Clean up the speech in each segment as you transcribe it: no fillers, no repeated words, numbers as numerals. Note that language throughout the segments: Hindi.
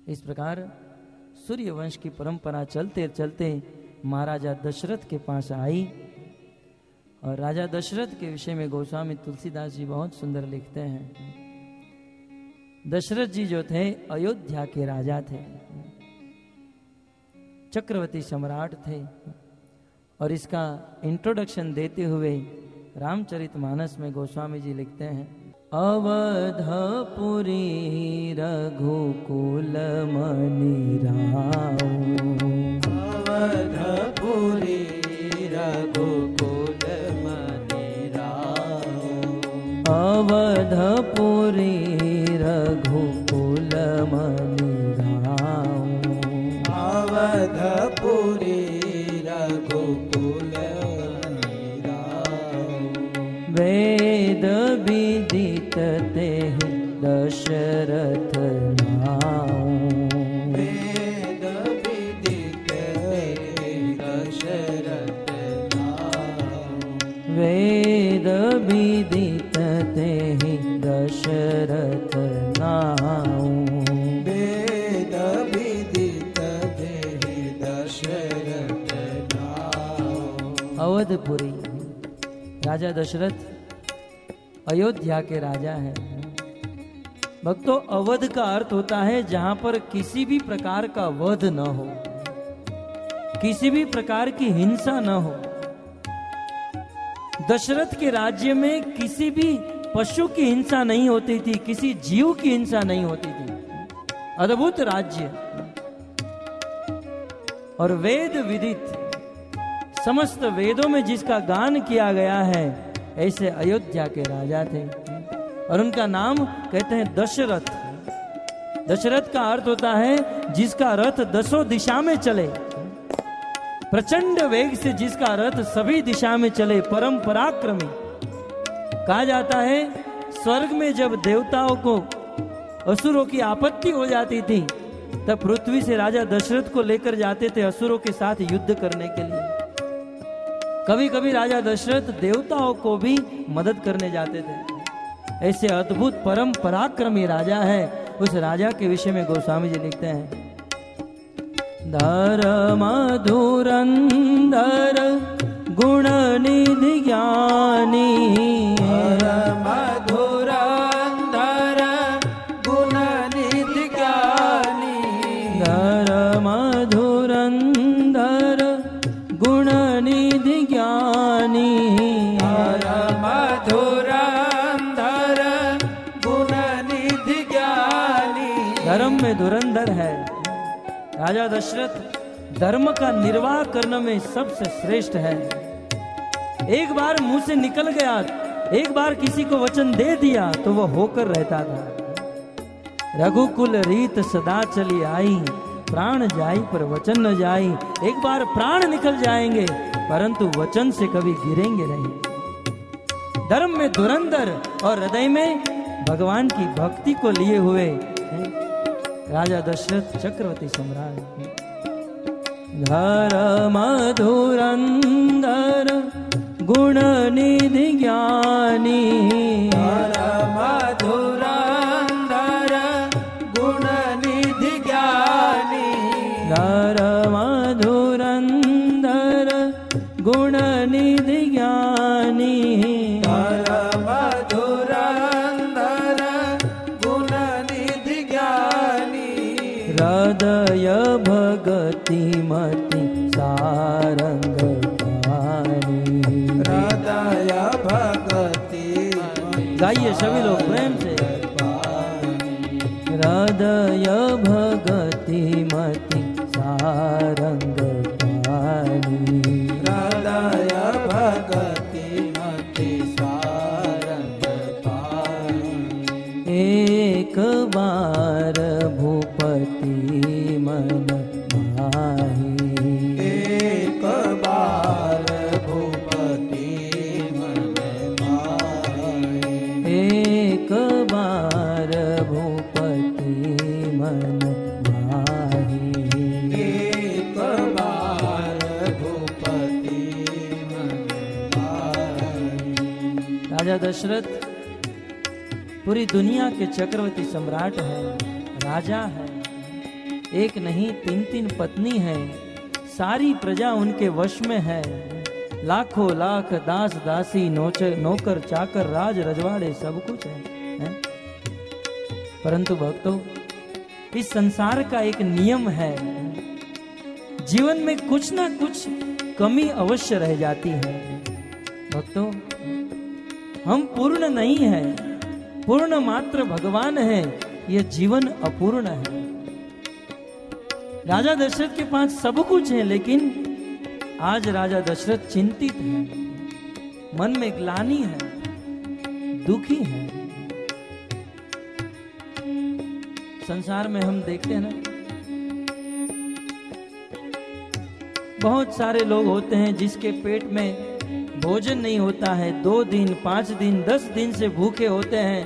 इस प्रकार सूर्य वंश की परंपरा चलते चलते महाराजा दशरथ के पास आई। और राजा दशरथ के विषय में गोस्वामी तुलसीदास जी बहुत सुंदर लिखते हैं। दशरथ जी जो थे अयोध्या के राजा थे, चक्रवर्ती सम्राट थे। और इसका इंट्रोडक्शन देते हुए रामचरितमानस में गोस्वामी जी लिखते हैं, अवधपुरी रघुकुल मनि राम, अवधपुरी रघुकुल मनि राम, अवधपुरी रघुकुल मनि राम, अवधपुरी रघुकुल मनि राम, वेद विदित तेहि दशरथ नाम, वेद विदित तेहि दशरथ नाम, वेद विदित तेहि दशरथ नाम, वेद विदित तेहि दशरथ नाम। अवधपुरी राजा दशरथ अयोध्या के राजा हैं। भक्तों, अवध का अर्थ होता है जहां पर किसी भी प्रकार का वध न हो, किसी भी प्रकार की हिंसा न हो। दशरथ के राज्य में किसी भी पशु की हिंसा नहीं होती थी, किसी जीव की हिंसा नहीं होती थी। अद्भुत राज्य। और वेद विदित, समस्त वेदों में जिसका गान किया गया है, ऐसे अयोध्या के राजा थे। और उनका नाम कहते हैं दशरथ। दशरथ का अर्थ होता है जिसका रथ 10 दिशा में चले, प्रचंड वेग से जिसका रथ सभी दिशा में चले, परम पराक्रमी। कहा जाता है स्वर्ग में जब देवताओं को असुरों की आपत्ति हो जाती थी, तब पृथ्वी से राजा दशरथ को लेकर जाते थे असुरों के साथ युद्ध करने के लिए। कभी कभी राजा दशरथ देवताओं को भी मदद करने जाते थे। ऐसे अद्भुत परम पराक्रमी राजा है। उस राजा के विषय में गोस्वामी जी लिखते हैं, धर्म धुरंधर गुण निधि ज्ञानी, धर्म धुरंधर गुण निधि ज्ञानी, धर्म धुरंधर गुण निधि ज्ञानी, धर्म धुरंधर गुण निधि ज्ञानी। धर्म में धुरंधर है। राजा दशरथ धर्म का निर्वाह करने में सबसे श्रेष्ठ है। एक बार मुंह से निकल गया, एक बार किसी को वचन दे दिया तो वह होकर रहता था। रघुकुल रीत सदा चली आई, प्राण जाई पर वचन न जाई। एक बार प्राण निकल जाएंगे परंतु वचन से कभी गिरेंगे नहीं। धर्म में धुरंधर और हृदय में भगवान की भक्ति को लिए हुए राजा दशरथ चक्रवर्ती सम्राट। धर्म धुरंधर गुण निधि ज्ञानी, धर्म धुरंधर गुण निधि ज्ञानी, धर्म धुरंधर गुण निधि ज्ञानी, धर्म धुरंधर गुण निधि ज्ञानी। हृदय भगति मति सारंग पानी, हृदय भगति गाइए सभी लोग प्रेम से। हृदय भगति मति सारंग पानी, हृदय भगति मति सारंग पानी। एक बार भूपति मन माही, एक बार भूपति मन माही, एक बार भूपति मन माही, एक बार भूपति मन माही। राजा दशरथ पूरी दुनिया के चक्रवर्ती सम्राट है, राजा है। एक नहीं 3-3 पत्नी है, सारी प्रजा उनके वश में है। लाखों लाख दास दासी नौकर चाकर राज रजवाड़े सब कुछ है? परंतु भक्तों, इस संसार का एक नियम है, जीवन में कुछ ना कुछ कमी अवश्य रह जाती है। भक्तों, हम पूर्ण नहीं है, पूर्ण मात्र भगवान है, यह जीवन अपूर्ण है। राजा दशरथ के पास सब कुछ है, लेकिन आज राजा दशरथ चिंतित है, मन में ग्लानि है, दुखी है। संसार में हम देखते हैं ना, बहुत सारे लोग होते हैं जिसके पेट में भोजन नहीं होता है, 2 दिन 5 दिन 10 दिन से भूखे होते हैं,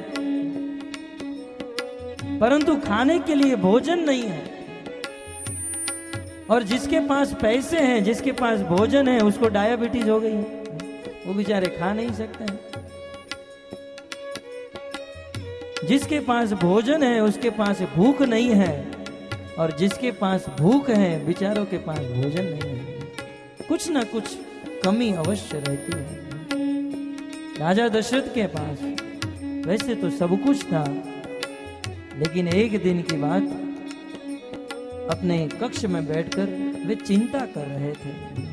परंतु खाने के लिए भोजन नहीं है। और जिसके पास पैसे हैं, जिसके पास भोजन है, उसको डायबिटीज हो गई है, वो बेचारे खा नहीं सकते हैं। जिसके पास भोजन है उसके पास भूख नहीं है, और जिसके पास भूख है बेचारों के पास भोजन नहीं है। कुछ ना कुछ कमी अवश्य रहती है। राजा दशरथ के पास वैसे तो सब कुछ था, लेकिन एक दिन की बात, अपने कक्ष में बैठकर वे चिंता कर रहे थे।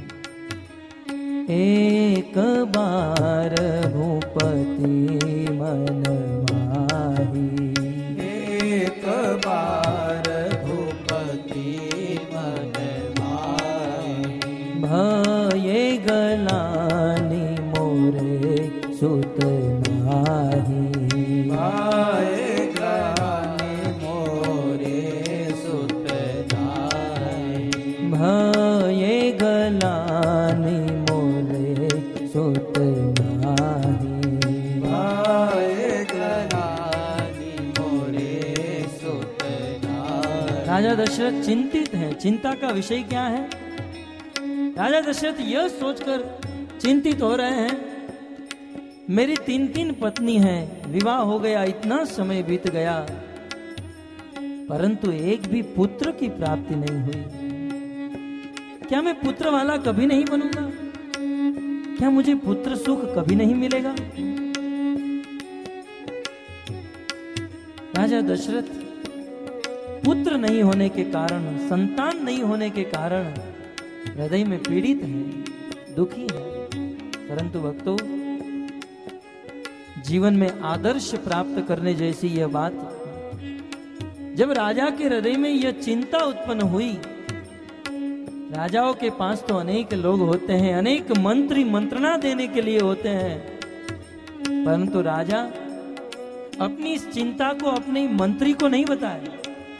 एक बार भूपति मन माही, एक बार भूपति मन माही, भये गलानि मोरे सुत नाही, भये गलानि मोरे सुत नाही, भये गलानि मोरे सुत नाही, भये गलानि मोरे सुत नाही। राजा दशरथ चिंतित हैं। चिंता का विषय क्या है? राजा दशरथ यह सोचकर चिंतित हो रहे हैं, मेरी 3-3 पत्नी हैं, विवाह हो गया, इतना समय बीत गया, परंतु एक भी पुत्र की प्राप्ति नहीं हुई। क्या मैं पुत्र वाला कभी नहीं बनूंगा? क्या मुझे पुत्र सुख कभी नहीं मिलेगा? राजा दशरथ पुत्र नहीं होने के कारण, संतान नहीं होने के कारण हृदय में पीड़ित है, दुखी है। परंतु भक्तों, जीवन में आदर्श प्राप्त करने जैसी यह बात, जब राजा के हृदय में यह चिंता उत्पन्न हुई, राजाओं के पास तो अनेक लोग होते हैं, अनेक मंत्री मंत्रणा देने के लिए होते हैं, परंतु राजा अपनी इस चिंता को अपने मंत्री को नहीं बताए,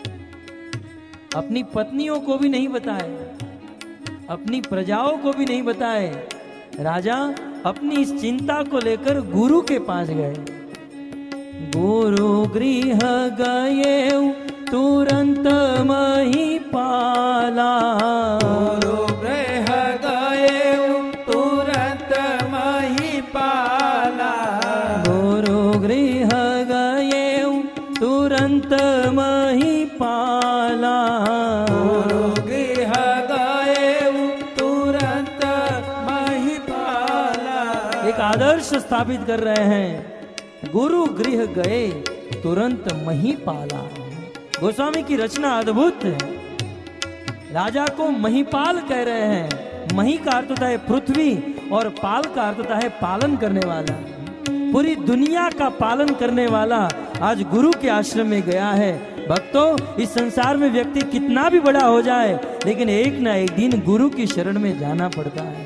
अपनी पत्नियों को भी नहीं बताए, अपनी प्रजाओं को भी नहीं बताए। राजा अपनी इस चिंता को लेकर गुरु के पास गए। गुरु गृह गए तुरंत महिपाला, गुरु गृह गए तुरंत महिपाला, गुरु गृह गए तुरंत महिपाला, गुरु गृह गए तुरंत महिपाला। एक आदर्श स्थापित कर रहे हैं, गुरु गृह गए तुरंत महिपाला। गोस्वामी की रचना अद्भुत है। राजा को महिपाल कह रहे हैं। मही का अर्थ होता है पृथ्वी और पाल का अर्थ होता है पालन करने वाला। पूरी दुनिया का पालन करने वाला आज गुरु के आश्रम में गया है। भक्तों, इस संसार में व्यक्ति कितना भी बड़ा हो जाए, लेकिन एक ना एक दिन गुरु की शरण में जाना पड़ता है।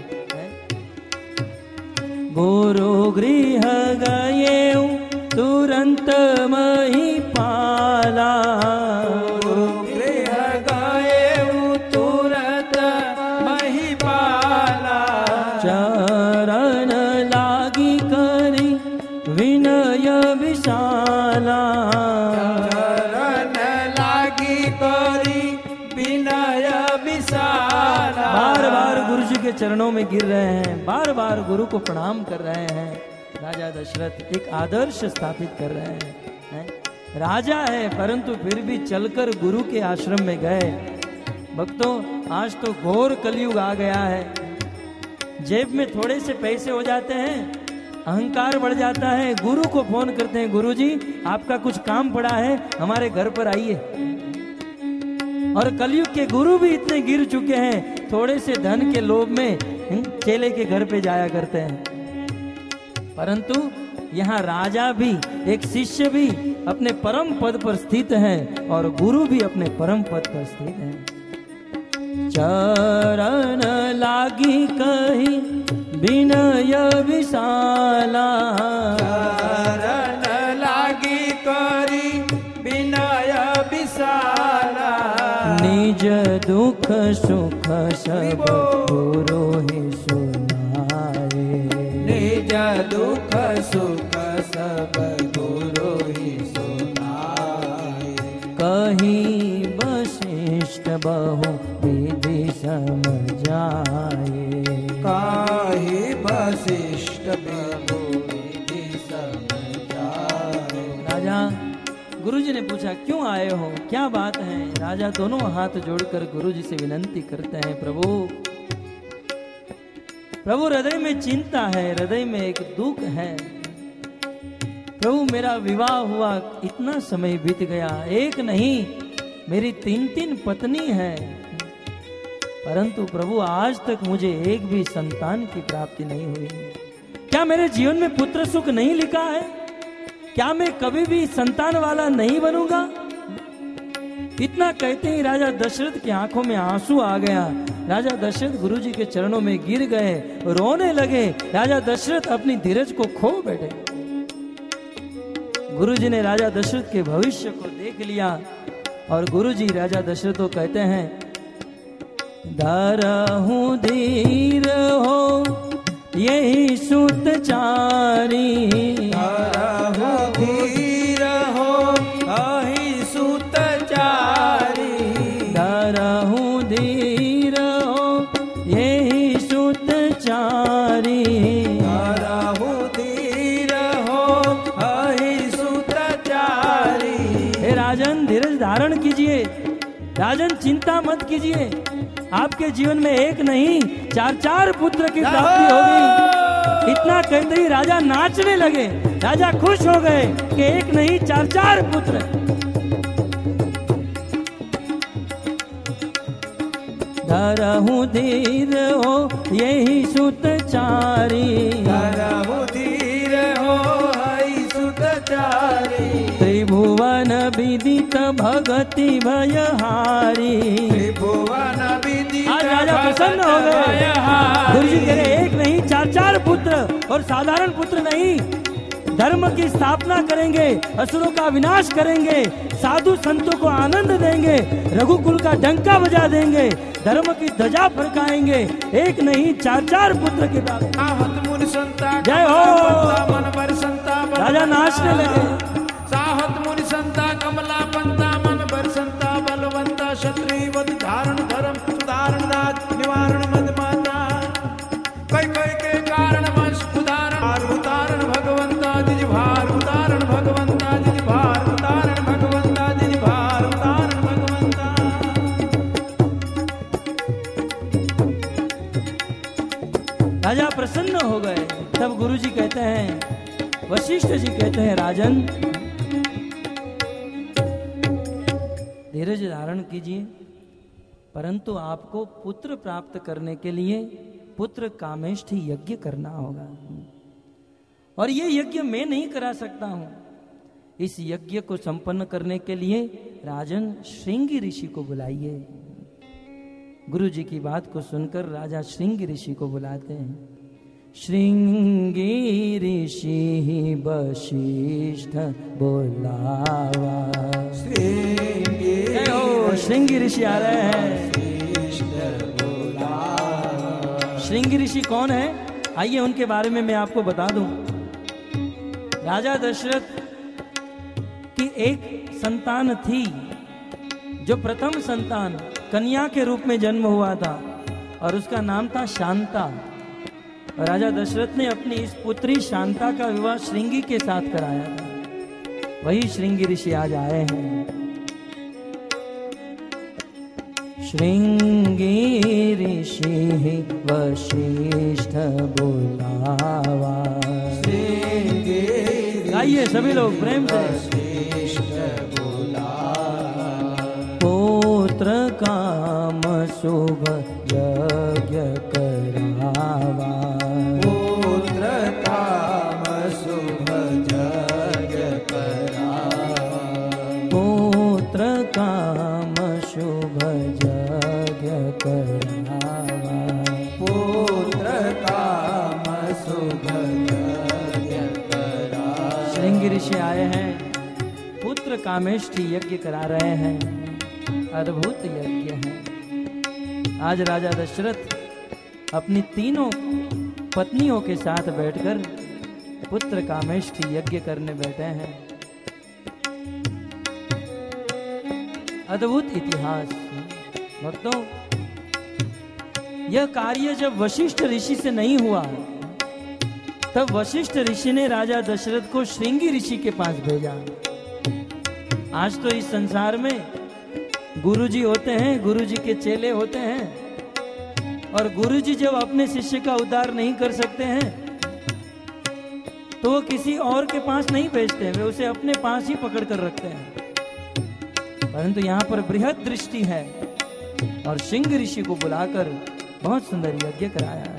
गुरु गृह गए तुरंत महिपाला, गुरु गृह गए तुरंत महिपाला, चरण लागी करी विनय विशाला, चरण लागी करी विनय विशाला। बार बार गुरु जी के चरणों में गिर रहे हैं, बार बार गुरु को प्रणाम कर रहे हैं। राजा दशरथ एक आदर्श स्थापित कर रहे हैं। राजा है परंतु फिर भी चलकर गुरु के आश्रम में गए। भक्तों, आज तो घोर कलयुग आ गया है। जेब में थोड़े से पैसे हो जाते हैं, अहंकार बढ़ जाता है, गुरु को फोन करते हैं, गुरुजी आपका कुछ काम पड़ा है, हमारे घर पर आइए। और कलयुग के गुरु भी इतने गिर चुके हैं, थोड़े से धन के लोभ में चेले के घर पे जाया करते हैं। परंतु यहाँ राजा भी, एक शिष्य भी अपने परम पद पर स्थित है और गुरु भी अपने परम पद पर स्थित है। चरण लागी कही विनय विशाला, चरण लागी करी विनय विशाला, निज दुख सुख सब गुरु ही सुनाए, निज दुख सुख सब गुरु ही सुनाए, कहीं वशिष्ठ बहु विधि समझाए, काहि वशिष्ठ बहु विधि समझाए। राजा, गुरुजी ने पूछा क्यों आए हो, क्या बात है? राजा दोनों हाथ जोड़कर गुरुजी से विनंती करते हैं, प्रभु हृदय में चिंता है, हृदय में एक दुख है। प्रभु मेरा विवाह हुआ इतना समय बीत गया, एक नहीं मेरी 3 पत्नी है, परंतु प्रभु आज तक मुझे एक भी संतान की प्राप्ति नहीं हुई। क्या मेरे जीवन में पुत्र सुख नहीं लिखा है? क्या मैं कभी भी संतान वाला नहीं बनूंगा? इतना कहते ही राजा दशरथ की आंखों में आंसू आ गया। राजा दशरथ गुरुजी के चरणों में गिर गए, रोने लगे। राजा दशरथ अपनी धीरज को खो बैठे। गुरुजी ने राजा दशरथ के भविष्य को देख लिया और गुरुजी राजा दशरथ को कहते हैं, धरहु धीर हो यही सुतचारी, धरहु धीर हो यही सुतचारी, धरहु धीर हो यही सुतचारी, धरहु धीर हो यही सुतचारी। हे राजन, धीरज धारण कीजिए। राजन, चिंता मत कीजिए। आपके जीवन में एक नहीं 4 पुत्र की प्राप्ति होगी। इतना कहते ही राजा नाचने लगे। राजा खुश हो गए कि एक नहीं 4 पुत्र। धरहु धीर हो यही सुतचारी, धरहु धीर हो यही सुतचारी, त्रिभुवन विदित भगति भयहारी। त्रिभुवन विदित आज राजा प्रसन्न हो गए। गुरुजी कह रहे एक नहीं 4 पुत्र, और साधारण पुत्र नहीं, धर्म की स्थापना करेंगे, असुरों का विनाश करेंगे, साधु संतों को आनंद देंगे, रघुकुल का डंका बजा देंगे, धर्म की ध्वजा फड़काएंगे। एक नहीं 4 पुत्र के बाद जय हो। राजा नाचने लगे। साहत मुनि संता कमला पंता मन बरसंता बलवंता क्षत्रिय वध धारण धर्म सुधारण राज निवारण मद माता, कई कई के कारण वंश उदाहरण उतारण भगवंता जिज भार उतारण भगवंता जिज भार उतारण भगवंता जिज भार उतारण भगवंता। राजा प्रसन्न हो गए। तब गुरुजी कहते हैं, वशिष्ठ जी कहते हैं, राजन धीरज धारण कीजिए, परंतु आपको पुत्र प्राप्त करने के लिए पुत्र कामेष्ठी यज्ञ करना होगा, और ये यज्ञ मैं नहीं करा सकता हूं। इस यज्ञ को संपन्न करने के लिए राजन श्रृंगी ऋषि को बुलाइए। गुरु जी की बात को सुनकर राजा श्रृंगी ऋषि को बुलाते हैं। श्रृंगी ऋषि वशिष्ठ बोलावा, श्रृंगी ऋषि आ रहे हैं। श्रृंगी ऋषि कौन है? आइए उनके बारे में मैं आपको बता दूं। राजा दशरथ की एक संतान थी, जो प्रथम संतान कन्या के रूप में जन्म हुआ था, और उसका नाम था शांता। राजा दशरथ ने अपनी इस पुत्री शांता का विवाह श्रृंगी के साथ कराया था। वही श्रृंगी ऋषि आज आए हैं। श्रृंगी ऋषि वशिष्ठ बुलावा। गाइए सभी लोग प्रेम से। पुत्र काम शुभ यज्ञ करावा। पुत्र काम शुभ यज्ञ करावा। पुत्र काम शुभ यज्ञ करावा। पुत्र काम शुभ यज्ञ करावा। श्रृंगी ऋषि आए हैं, पुत्र कामेष्टि यज्ञ करा रहे हैं। अद्भुत यज्ञ है। आज राजा दशरथ अपनी तीनों पत्नियों के साथ बैठकर पुत्र कामेष्टि यज्ञ करने बैठे हैं। अद्भुत इतिहास। भक्तों, यह कार्य जब वशिष्ठ ऋषि से नहीं हुआ, तब वशिष्ठ ऋषि ने राजा दशरथ को श्रृंगी ऋषि के पास भेजा। आज तो इस संसार में गुरुजी होते हैं, गुरुजी के चेले होते हैं, और गुरुजी जब अपने शिष्य का उद्धार नहीं कर सकते हैं तो वो किसी और के पास नहीं भेजते हैं, वे उसे अपने पास ही पकड़ कर रखते हैं। परंतु यहाँ पर बृहद दृष्टि है और श्रृंगी ऋषि को बुलाकर बहुत सुंदर यज्ञ कराया है।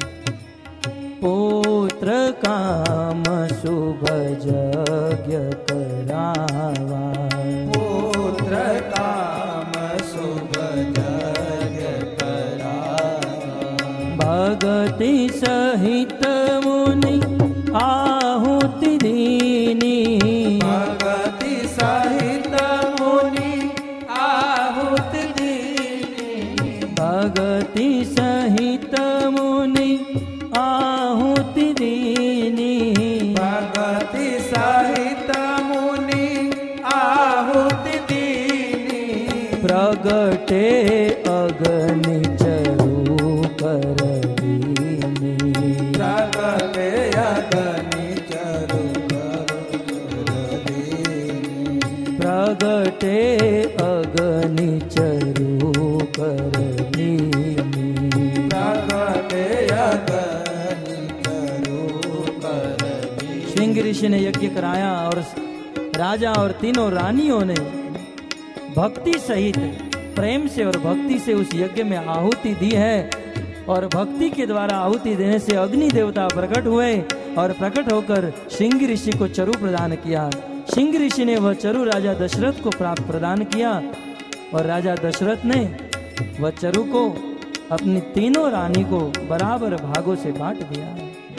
पुत्र काम शुभ यज्ञ करावा। पुत्र काम शुभ यज्ञ करावा। भगति सहित मुनि आहुति दीनी। भगति सहित मुनि आहुति दीनी। भगति सहित मुनि आहुति दीनी। भगति सहित मुनि आहुति दीनी। प्रगटे अग्नि चरु कर दीनी। प्रगटे अग्नि चरु कर दीनी। प्रगटे अग्नि चरु कर दीनी। प्रगटे अग्नि चरु कर दीनी। श्रृंगी ऋषि ने यज्ञ कराया और राजा और तीनों रानियों ने भक्ति सहित प्रेम से और भक्ति से उस यज्ञ में आहुति दी है। और भक्ति के द्वारा आहुति देने से अग्नि देवता प्रकट हुए और प्रकट होकर श्रृंगी ऋषि को चरु प्रदान किया। श्रृंगी ऋषि ने वह चरु राजा दशरथ को प्राप्त प्रदान किया और राजा दशरथ ने वह चरु को अपनी तीनों रानी को बराबर भागों से बांट दिया।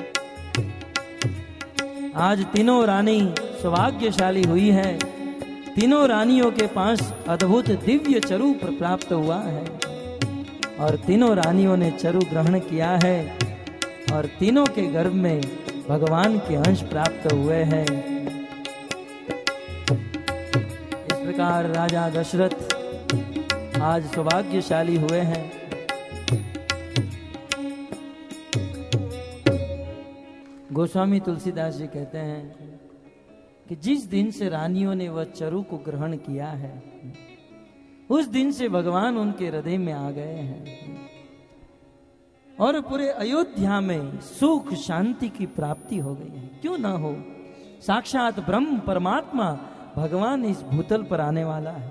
आज तीनों रानी सौभाग्यशाली हुई है। तीनों रानियों के पास अद्भुत दिव्य चरु प्राप्त हुआ है और तीनों रानियों ने चरु ग्रहण किया है और तीनों के गर्भ में भगवान के अंश प्राप्त हुए हैं। इस प्रकार राजा दशरथ आज सौभाग्यशाली हुए हैं। गोस्वामी तुलसीदास जी कहते हैं कि जिस दिन से रानियों ने वह चरु को ग्रहण किया है, उस दिन से भगवान उनके हृदय में आ गए हैं और पूरे अयोध्या में सुख शांति की प्राप्ति हो गई है। क्यों ना हो, साक्षात ब्रह्म परमात्मा भगवान इस भूतल पर आने वाला है।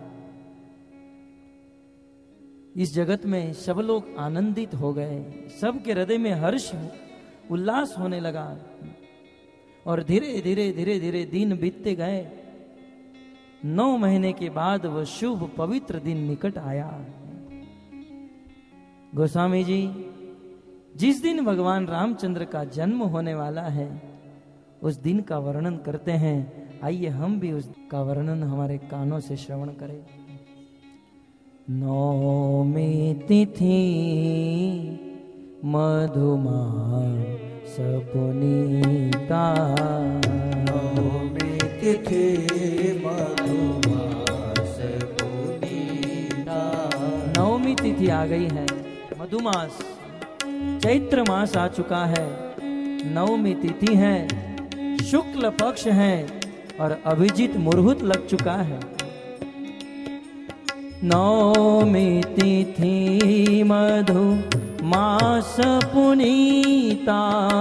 इस जगत में सब लोग आनंदित हो गए, सबके हृदय में हर्ष उल्लास होने लगा और धीरे धीरे धीरे धीरे दिन बीतते गए। 9 महीने के बाद वह शुभ पवित्र दिन निकट आया। गोस्वामी जी जिस दिन भगवान रामचंद्र का जन्म होने वाला है उस दिन का वर्णन करते हैं। आइए हम भी उसका वर्णन हमारे कानों से श्रवण करें। नौमी तिथि मधुमास पुनीता। नौमी तिथि मधुमास पुनीता। नवमी तिथि आ गई है, मधुमास चैत्र मास आ चुका है। नवमी तिथि है, शुक्ल पक्ष है और अभिजीत मुरहुत लग चुका है। नौमी तिथि मधु मास पुनीता,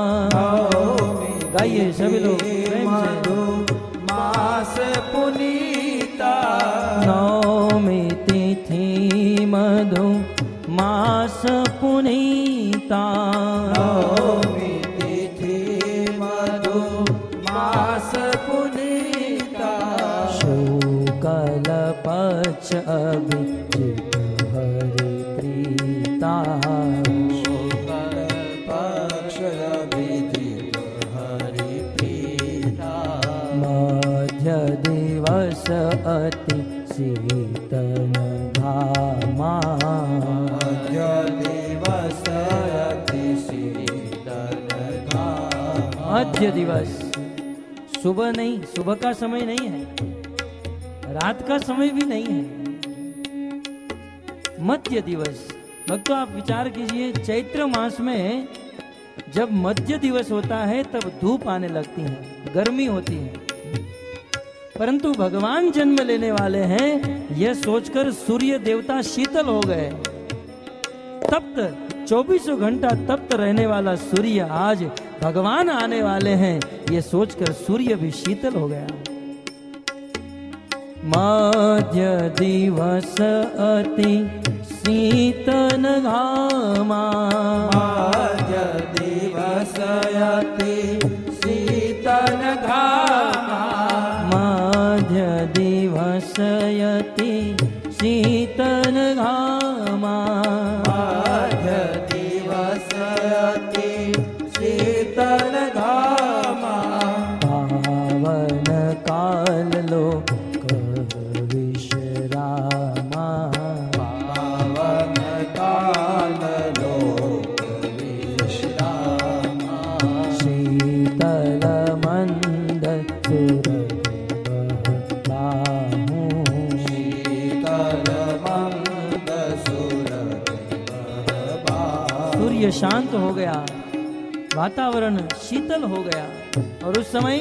गाइए सभी लोग प्रेम से। मास पुनीता, नौमी तिथि मधु मास पुनीता, नौमी तिथि मधु मास पुनीता, शुक्ल पक्ष अभिजित हरि प्रीता, शुक्ल पक्ष अभिजित हरि प्रीता, मध्य दिवस अति शीतल घामा, मध्य दिवस अति शीतल घामा, मध्य दिवस सुबह नहीं, सुबह का समय नहीं है, रात का समय भी नहीं है, मध्य दिवस। भक्तों आप विचार कीजिए, चैत्र मास में जब मध्य दिवस होता है तब धूप आने लगती है, गर्मी होती है, परंतु भगवान जन्म लेने वाले हैं यह सोचकर सूर्य देवता शीतल हो गए। तप्त 24 घंटा तप्त रहने वाला सूर्य आज भगवान आने वाले हैं, यह सोचकर सूर्य भी शीतल हो गया। मध्य दिवस अति शीतल घामा, मध्य दिवस अति शीतल घामा, मध्य दिवस अति शीतल घामा, मध्य दिवस अति शीतल घामा, पावन काल लोक विश्रामा, पावन काल लोक विश्रामा, शीतल मंद सूर्य शांत हो गया, वातावरण शीतल हो गया, और उस समय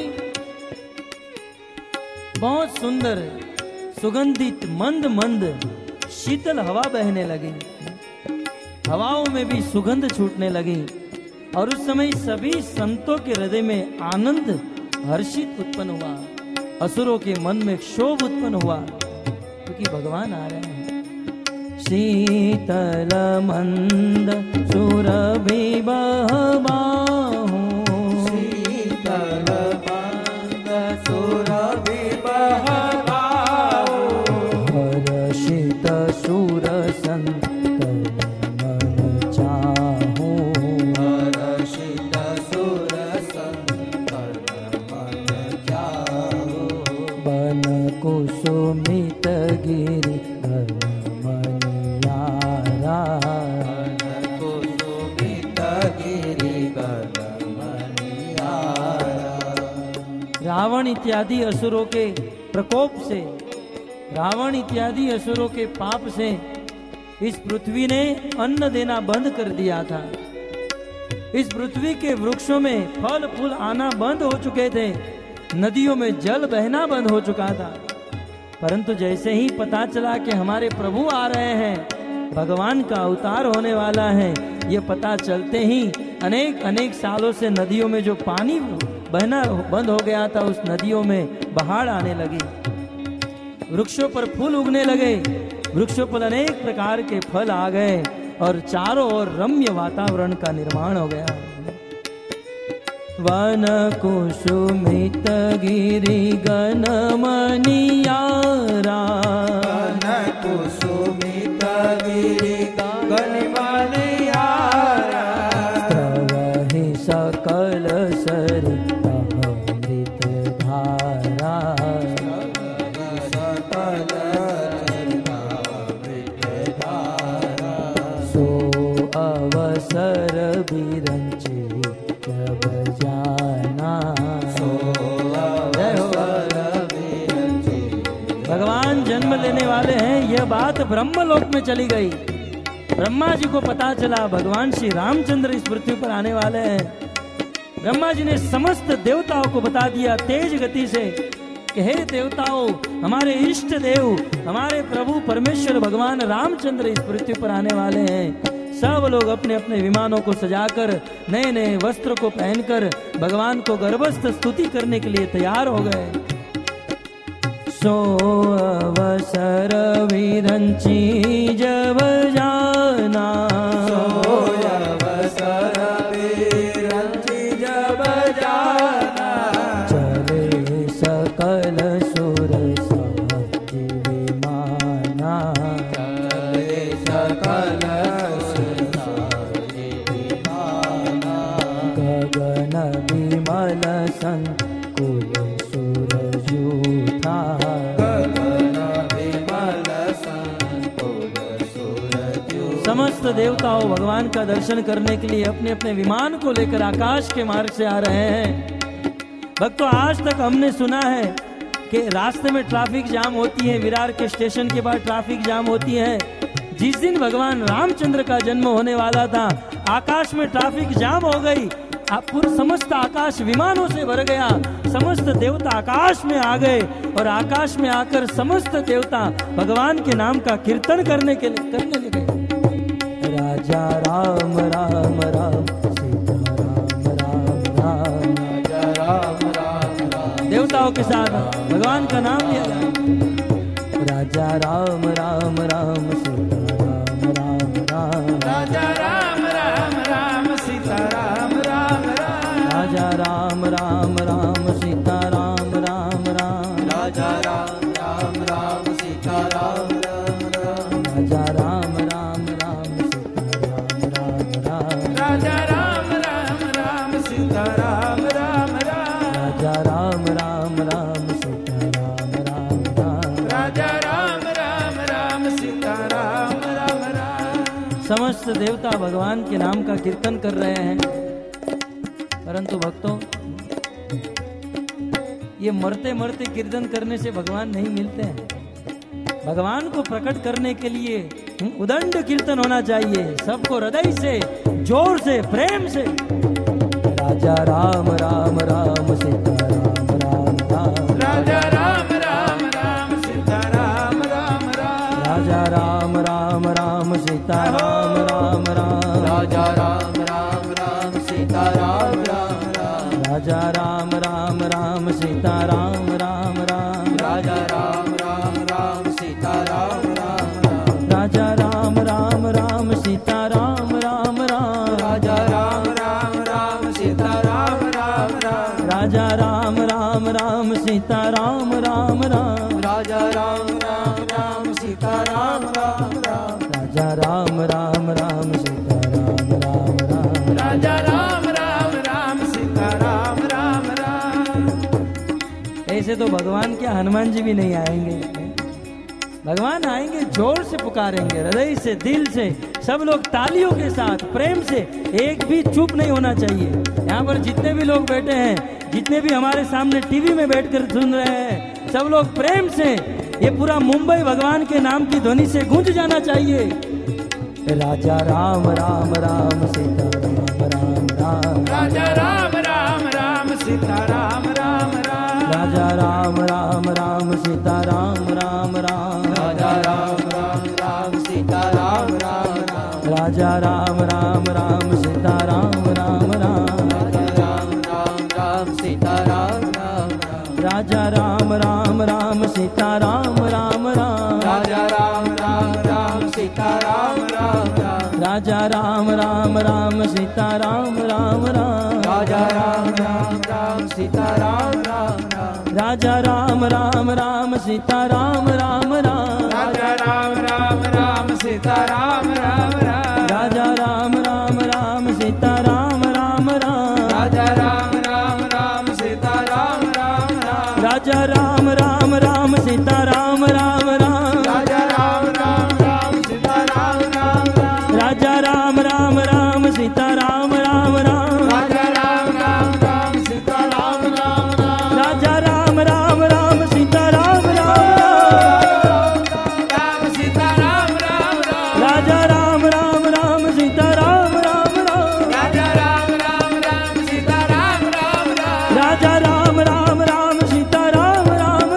बहुत सुंदर सुगंधित मंद मंद शीतल हवा बहने लगी, हवाओं में भी सुगंध छूटने लगी, और उस समय सभी संतों के हृदय में आनंद हर्षित उत्पन्न हुआ, असुरों के मन में क्षोभ उत्पन्न हुआ, क्योंकि भगवान आ रहे हैं। शीतल मंद सुरभि बहबाहु, शीतल मंद सुरभि बहबाहु, हर्षित सुर संतन मन चाहु, हर्षित सुर संतन मन चाहु, बन कुसुमित गिरि घन मनियारा, कुसुमित गिरि घन मनियारा। रावण इत्यादि असुरों के प्रकोप से, रावण इत्यादि असुरों के पाप से इस पृथ्वी ने अन्न देना बंद कर दिया था। इस पृथ्वी के वृक्षों में फल फूल आना बंद हो चुके थे, नदियों में जल बहना बंद हो चुका था, परंतु जैसे ही पता चला कि हमारे प्रभु आ रहे हैं, भगवान का अवतार होने वाला है, ये पता चलते ही अनेक अनेक सालों से नदियों में जो पानी बहना बंद हो गया था, उस नदियों में बहाड़ आने लगी, वृक्षों पर फूल उगने लगे, वृक्षों पर अनेक प्रकार के फल आ गए, और चारों ओर रम्य वातावरण का निर्माण हो गया। वन कुसुमित गिरि घन मनियारा, वन कुसुमित गिरि घन मनियारा, प्रवहि सकल सरिता अमृत धारा, सकल सरिता अमृत धारा, सो अवसर बिरंचे जब जाना। भगवान जन्म लेने वाले हैं, यह बात ब्रह्मलोक में चली गई। ब्रह्मा जी को पता चला भगवान श्री रामचंद्र इस पृथ्वी पर आने वाले हैं। ब्रह्मा जी ने समस्त देवताओं को बता दिया तेज गति से कि हे देवताओं, हमारे इष्ट देव, हमारे प्रभु परमेश्वर भगवान रामचंद्र इस पृथ्वी पर आने वाले हैं। सब लोग अपने अपने विमानों को सजाकर, नए नए वस्त्र को पहनकर भगवान को गर्भस्थ स्तुति करने के लिए तैयार हो गए। सो अवसर विरंची जब जाना, सो अवसर विरंची जब जाना, चले सकल सुर साथी विमाना, चले सकल सुर साथी विमाना, गगन विमल संकुल सूरजूथा, गगन विमल संकुल सूरजूथा। समस्त देवताओं भगवान का दर्शन करने के लिए अपने अपने विमान को लेकर आकाश के मार्ग से आ रहे हैं। भक्तों, आज तक हमने सुना है कि रास्ते में ट्रैफिक जाम होती है, विरार के स्टेशन के बाद ट्रैफिक जाम होती है। जिस दिन भगवान रामचंद्र का जन्म होने वाला था, आकाश में ट्रैफिक जाम हो गई, पूरा समस्त आकाश विमानों से भर गया, समस्त देवता आकाश में आ गए और आकाश में आकर समस्त देवता भगवान के नाम का कीर्तन करने लगे। राजा राम राम राम, सीता राम राम राम, राजा राम राम राम, देवताओं के साथ भगवान का नाम लिया जाए। राजा राम राम राम, सीता राम राम राम, राजा राम राम राम, सीता राम राम राम, राजा राम राम राम, सीता राम राम राम, राजा राम राम राम, सीता राम राम राम, राजा राम राम राम, सीता राम राम राम, राजा राम राम राम, सीता राम राम राम, राजा राम राम राम, सीता राम राम राम, राजा राम राम राम, सीता राम राम राम। समस्त देवता भगवान के नाम का कीर्तन कर रहे हैं। परंतु भक्तों, ये मरते मरते कीर्तन करने से भगवान नहीं मिलते हैं। भगवान को प्रकट करने के लिए उदंड कीर्तन होना चाहिए, सबको हृदय से, जोर से, प्रेम से। राजा राम राम राम, सीता राम राम राम, राजा राम राम राम, सीता राम राम राम, राजा राम राम राम, सीता राम राम राम, राजा राम राम राम, सीता राम राम राम, राजा राम राम राम, सीता राम राम राम, राजा राम राम राम, सीता राम राम राम, राजा राम राम राम, सीता राम राम राम, राजा राम राम राम, सीता राम राम राम, राजा राम राम राम, सीता राम राम राम, राजा राम राम राम, सीता राम राम राम, राजा राम राम राम, सीता राम राम राम, राजा राम राम राम, सीता राम राम राम। ऐसे तो भगवान क्या हनुमान जी भी नहीं आएंगे। भगवान आएंगे, जोर से पुकारेंगे, हृदय से, दिल से, सब लोग तालियों के साथ, प्रेम से, एक भी चुप नहीं होना चाहिए। यहाँ पर जितने भी लोग बैठे हैं, जितने भी हमारे सामने टीवी में बैठकर सुन रहे हैं, सब लोग प्रेम से, ये पूरा मुंबई भगवान के नाम की ध्वनि से गूंज जाना चाहिए। राजा राम राम राम, सीता राम राम राम, राजा राम राम राम, सीता राम राम राम, राजा राम राम राम, सीता राम राम राम, राजा राम राम राम, सीता राम राम राम, राजा राम राम राम, सीता राम राम राम, राजा राम राम राम, सीता राम राम राम, राजा राम राम राम, सीता राम राम राम, राजा राम राम राम, सीता राम राम राम, राजा राम राम राम, सीता राम राम राम, राजा राम राम राम, सीता राम राम राम, राजा राम राम राम, सीता राम राम राम, राजा राम राम राम, सीता राम राम राम, राजा राम राम राम, सीता राम राम राम, राजा राम राम राम, सीता राम राम राम, राजा राम राम राम, सीता राम राम राम, राजा राम राम राम, सीता राम राम राम, राजा राम राम राम, सीता राम राम राम, राजा राम राम राम, सीता राम राम राम, राजा राम राम राम, सीता राम राम राम, राम सीता राम राम राम, राजा राम राम राम, सीता राम राम राम, राजा राम राम राम, सीता राम राम राम, राजा राम राम राम, सीता राम राम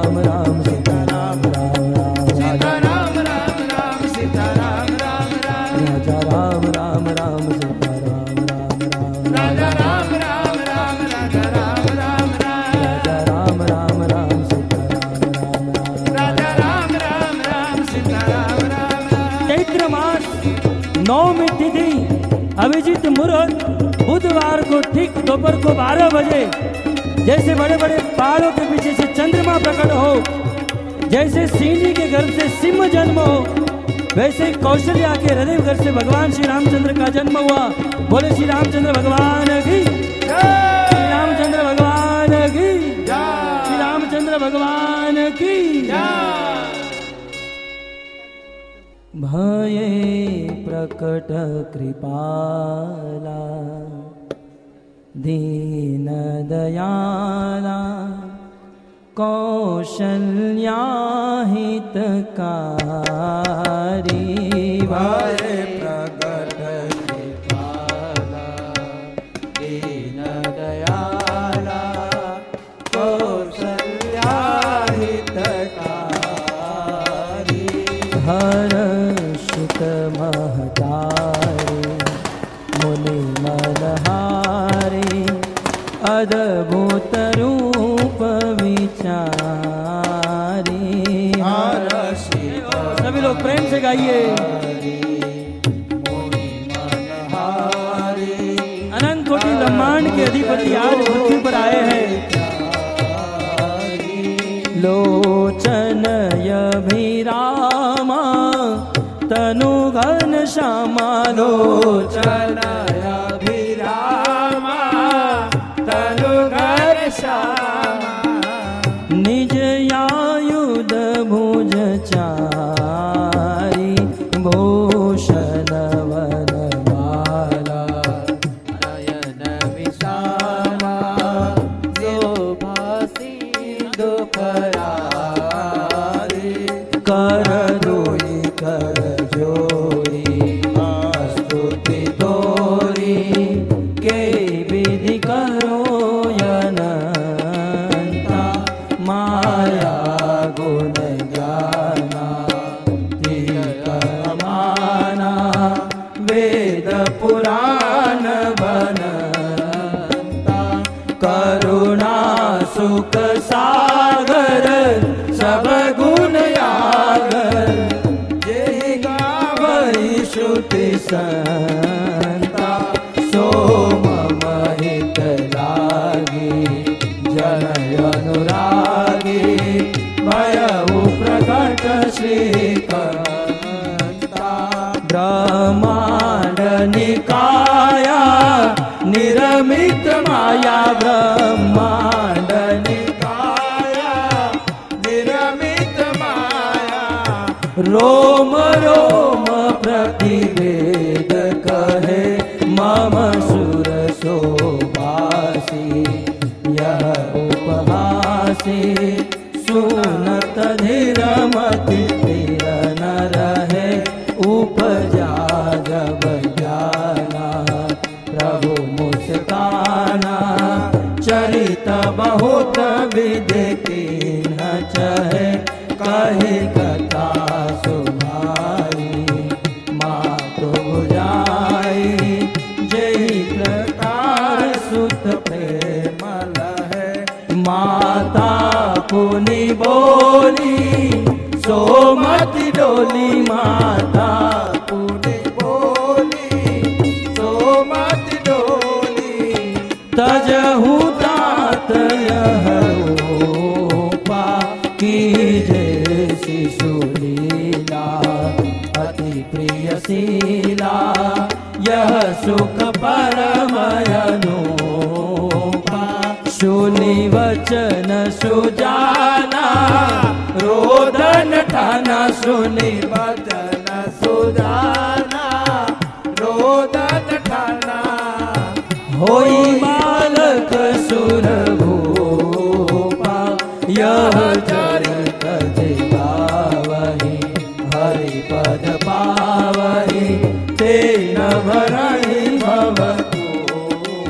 राम राम सीता राम राम राम सीता राम राम राम सीता राम राम राम राजा राम राम राम सीता राम राम राम राजा राम राम राम राजा राम राम राम राजा राम राम राम सीता राम राम राम राजा राम राम राम सीता राम राम राम चैत्र मास 9वीं तिथि अभिजीत मुहूर्त बुधवार को ठीक दोपहर को 12 बजे जैसे बड़े बड़े पहाड़ों के पीछे से चंद्रमा प्रकट हो, जैसे सिंह जी के गर्भ से सिंह जन्म हो, वैसे ही कौशल्या के हृदय घर से भगवान श्री रामचंद्र का जन्म हुआ। बोले श्री रामचंद्र भगवान की, श्री रामचंद्र भगवान की, श्री रामचंद्र भगवान की। भये प्रकट कृपाला दीन दयाला कौशल्या हितकारी। भये प्रकट कृपाला दीन दयाला कौशल्या हितकारी। हर्षित महतारे मुनि मनहारे अद्भुत रूप विचारी। सभी लोग प्रेम से गाइए। अनंत कोटि ब्रह्मांड के अधिपति आज पृथ्वी पर आए हैं। लोचनय अभिरामा तनु घन श्यामा। लोचनय अभिरामा तनु घन श्यामा। निज आयुध भुज चारी भूषण वनमाला। नयन विशाला शोभा सिंधु फरारी। कर दोई कर जोरी स्तुति तोरी के विधि करो अनंता। माया गुण ज्ञाना तिलक माना वेद पुराण बनता। करुणा सुख सागर सब गुण यागर। जेहि गावई श्रुति संता सो मम हित लागी। जनय अनुरागी भयउ प्रकट श्रीकांता। ब्रह्मांड निकाया निरमित माया। ब्रह्मांड निकाया निरमित माया। रोम रोम प्रतिवेद कहे मम सुर शोभासी। यह उपहासी सुनत धीर मति धीर न रहे। उपजा जब ज्ञाना प्रभु मुस्काना। चरित बहुत विधि कीन चहे कहे कथा सुभाई। मातु बुझाई जय प्रकार सुत प्रेम लहे। माता पुनि बोली सोमति डोली। माता पुनि बोली सोमति डोली। तजहु तात यह रूपा की जय शिशुलीला। अति प्रिय शीला यह सुख परमयनूपा। सुनि वचन सुजाना रोदन ठाना। सुनि वचन सुजाना रोदन ठाना। होई बालक सुर भूपा। यह चरित गावहि हरि पद पावहि। तेन भरणि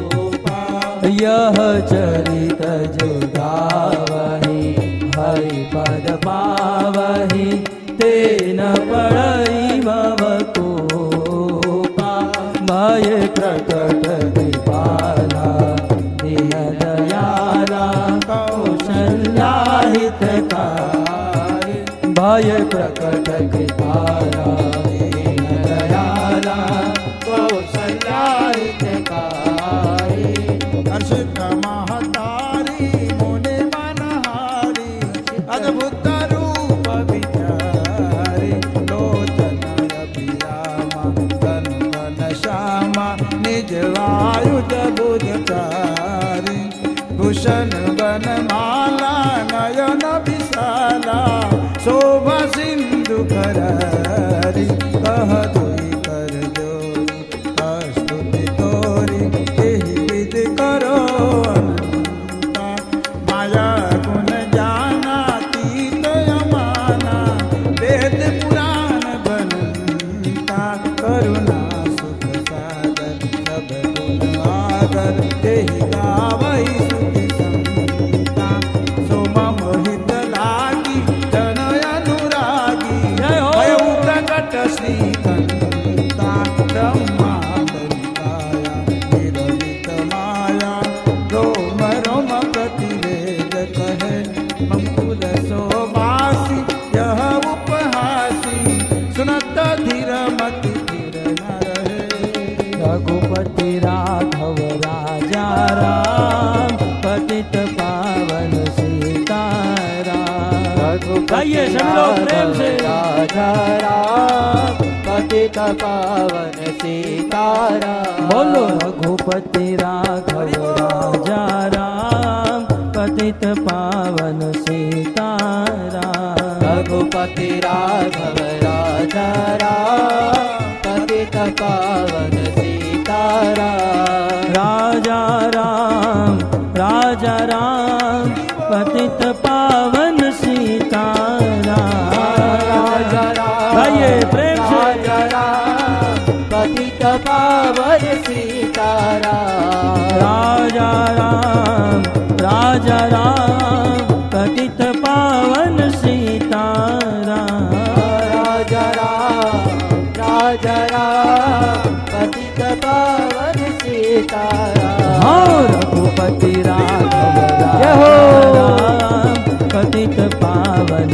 भवतूपा। यह चरित गावहि हरि पद पावहि तेन पड़ई भव को भय प्रकट कृपाला दीन दयाला कौशल्या हितकारी भय प्रकट कृपाला दीन दयाला कौशल्या हितकारी हर्षित महतारी मुनि मनहारी अद्भुत रूप विचारी लोचन अभिरामा तन मन श्यामा निज वायुज बुधचारी भूषण वनमाला नयन विशाला शोभा सिंधु कररी कह जोई कर जोरी स्तुति तोरी एहि विधि करो अनंता माया गुण जाना तीत यमाना वेद पुराण बनंता करुणा सुख सागर सब गुण आगर तेहि गावई सुखी संता सो मम हित लागी जन अनुरागी भय प्रकट श्रीकंता ब्रह्मादरिकाया निरलित माया रोम रोम प्रतिवेद कहे अंकुर शोभासी यह उपहासी सुनत धीर मति धीर न रहे रघुपति राघव राजा राम पतित पावन सीताराम गाइए सभी लोग प्रेम से राजा राम पतित पावन सीताराम बोलो रघुपति राघव राजा राम पतित पावन सीताराम रघुपति राघव राजा राम पतित पावन सीताराम राजा राम पतित पावन सीताराम राजा राम गाइए प्रेम से राजा राम पतित पावन सीताराम राजा राम पतित पावन सीताराम राजा राम पतित पावन सीताराम हाँ रघुपति राघव राजा राम पतित पावन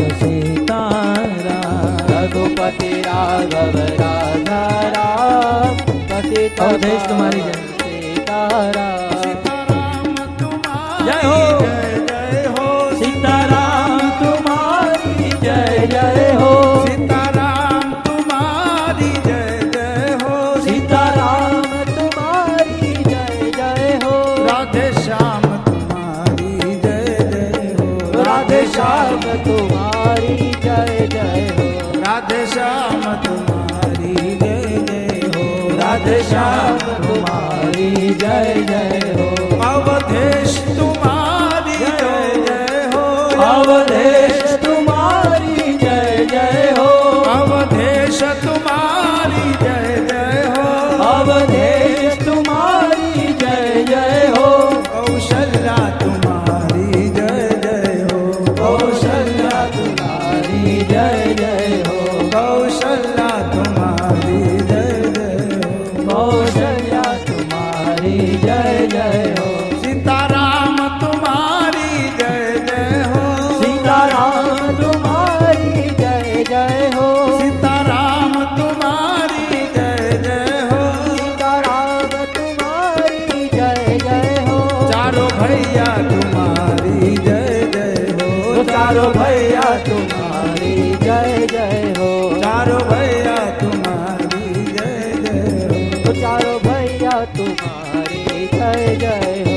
सीताराम रघुपति राघव राजा राम पतित अवधेश तुम्हारी जय सीताराम सीताराम तुम्हारी जय हो। जय हो सीताराम तुम्हारी जय जय हो सीताराम तुम्हारी जय जय हो सीताराम तुम्हारी जय जय हो राधे श्याम तुम्हारी जय जय हो राधे श्याम तुम्हारी जय जय हो राधे श्याम तुम्हारी जय जय हो राधे श्याम तुम्हारी जय जय हो अवधेश तुम्हारी जय जय हो अवधेश तुम्हारी जय जय हो अवधेश तुम्हारी जय जय हो अवधेश तुम्हारी जय जय हो कौशल्या तुम्हारी जय जय हो कौशल्या तुम्हारी जय जय हो कौशल्या तुम्हारी जय जय हो कौशल्या तुम्हारी जय जय हो सीताराम तुम्हारी जय जय हो सीताराम तुम्हारी जय जय हो सीताराम तुम्हारी जय जय हो सीताराम तुम्हारी जय जय हो चारों भैया तुम्हारी जय जय हो चारों भैया तुम्हारी जय जय हो चारों भैया तुम्हारी जय जय हो चारों भैया तुम्हारी जय जय हो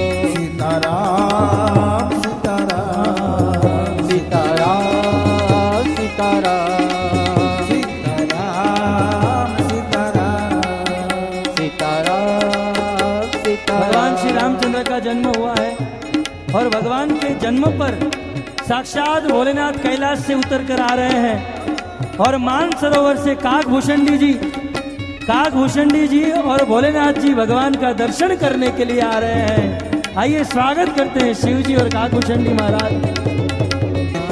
सीताराम सीताराम सीताराम सीताराम सीताराम सीताराम सीताराम भगवान श्री रामचंद्र का जन्म हुआ है और भगवान के जन्म पर साक्षात भोलेनाथ कैलाश से उतर कर आ रहे हैं और मानसरोवर से काकभूषणी जी और भोलेनाथ जी भगवान का दर्शन करने के लिए आ रहे हैं। आइए स्वागत करते हैं शिव जी और काकभूषणी महाराज।